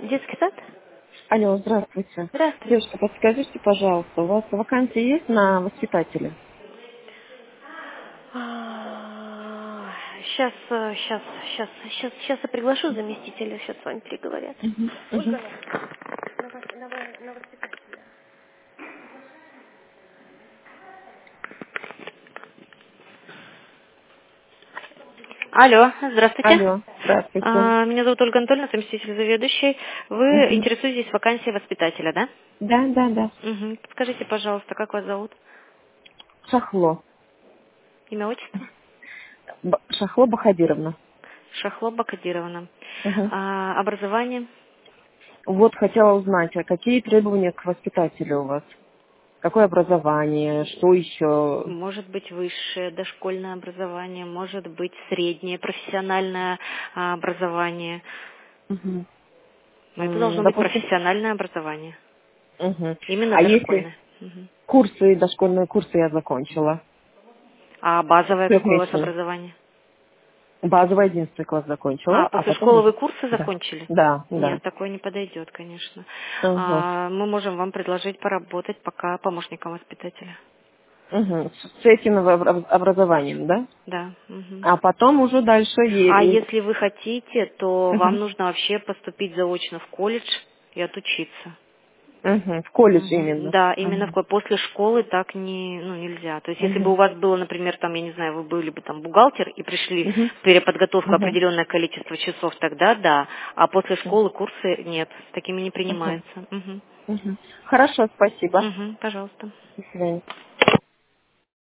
Детский сад? Алло, здравствуйте. Здравствуйте. Девушка, подскажите, пожалуйста, у вас вакансии есть на воспитателя? Сейчас я приглашу заместителя, сейчас с вами переговорят. Угу, Ольга, угу. на воспитателя. Алло, здравствуйте. Алло, здравствуйте. Меня зовут Ольга Анатольевна, заместитель заведующей. Вы Угу. интересуетесь вакансией воспитателя, да? Да, да, да. Угу. Подскажите, пожалуйста, как вас зовут? Шахло. Имя, отчество? Шахло Бахадировна. Шахло Бакадировна. Угу. Образование? Вот хотела узнать, а какие требования к воспитателю у вас? Какое образование, что еще? Может быть высшее дошкольное образование, может быть среднее профессиональное образование. Угу. Но это должно быть Допустим. профессиональное образование. Угу. Именно А если дошкольное. Мгм. курсы, дошкольные курсы я закончила? А базовое какое у вас Трехмесячные. образование? Базовый 11 класс закончила, а После потом школы уже... вы курсы Да, закончили? да, да. Нет, такое не подойдет, конечно. Ага. Мы можем вам предложить поработать пока помощником воспитателя. Угу. С этим образованием, да? Да. Мгм. А потом уже дальше... А если вы хотите, то вам Угу. нужно вообще поступить заочно в колледж и отучиться. Угу. В колледж Мгм. именно. Да, именно Угу. после школы так нельзя. То есть если бы Угу. у вас было, например, там, я не знаю, вы были бы там бухгалтер и пришли Угу. в переподготовку Угу. определенное количество часов, тогда да. А после школы курсы нет, с такими не Угу. принимается. Мгм. Угу. Хорошо, спасибо. Мгм, пожалуйста. До свидания.